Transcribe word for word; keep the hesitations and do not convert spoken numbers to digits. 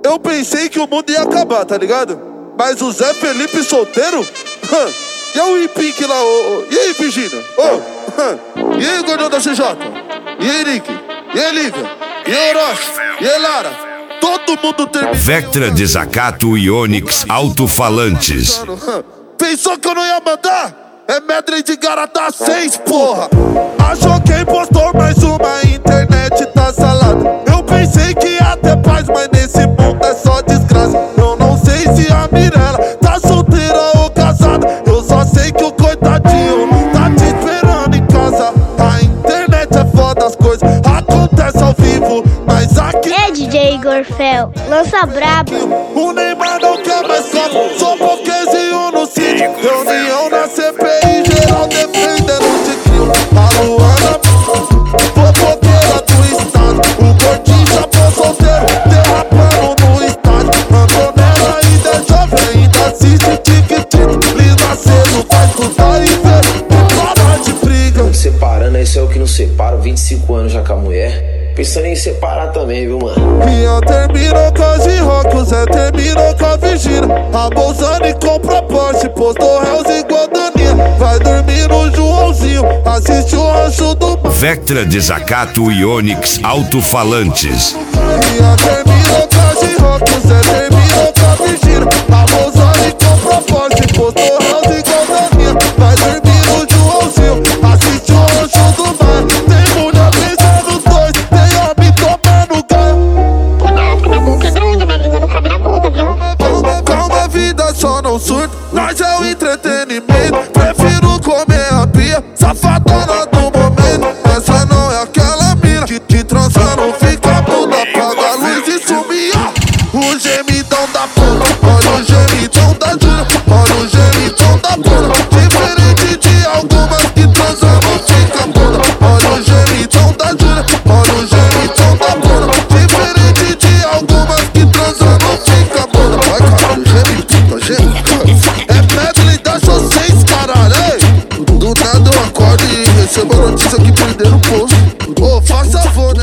eu pensei que o mundo ia acabar, tá ligado? Mas o Zé Felipe solteiro? E o Ipink lá, ô, ô. E aí, Virgínia? Ô, e aí, gordão da C J? E aí, Nick? E aí, Lívia? E aí, Orochi? E aí, Lara? Todo mundo termina. Vectra, Desacato e Onix Alto-Falantes. Pensou que eu não ia mandar? É Medley de Garatá seis, porra. Achou quem postou mais uma, internet tá salada. Eu pensei que ia ter paz, mas nesse mundo é só desgraça. Eu não sei se a Mirella tá solteira ou casada. Eu só sei que o coitadinho tá te esperando em casa. A internet é foda, as coisas acontecem ao vivo, mas aqui é D J Igor Fel, lança brabo. O Neymar não quer mais copo, só pouquezinho no sítio. Reunião na C P I, geral defendendo de crime. A Luana, fofoqueira do estado. O gordinho chapou solteiro, derrapando no estádio. Antonella ainda é jovem, ainda assiste tic-tic. Lina cedo, vai estudar e ver, não para de briga. Separando, isso é o que não separa. vinte e cinco anos já com a mulher. Pensando em separar também, viu, mano? Rian terminou com a G-Rock, o Zé terminou com a Virgínia. A Bolzani compra Porsche, postou réus igual Daninha. Vai dormir no Joãozinho, assiste o rancho do... Vectra, Desacato e Onix Alto-Falantes. Rian terminou com a G-Rock, o Zé terminou com a Virgínia. A Bolzani compra Porsche, postou réus igual Daninha. Vai dormir no Joãozinho, assiste o rancho do mar. Tem mulher pensando nos dois, tem homem tomando ganho. Cuidado que minha boca é grande, minha língua não cabe na boca, viu? Calma, calma, vida só não surta. Nós é o entretenimento. Prefiro comer a pia, safadona do momento. Essa não é aquela mina que, que transa não fica muda. Apaga a luz e sumia. O gemidão da puta, olha o gemidão da Júlia. Olha o gemidão da puta. Diferente de algumas que transam não fica muda. Olha o gemidão da Júlia. Olha o gemidão da puta. Diferente de algumas que transam não fica muda. Vai, caralho, gemidão, gemidão. É Medley da seis, caralho, ei. Do nada eu acordo e recebo a notícia que perderam o posto. Ô, faça favor.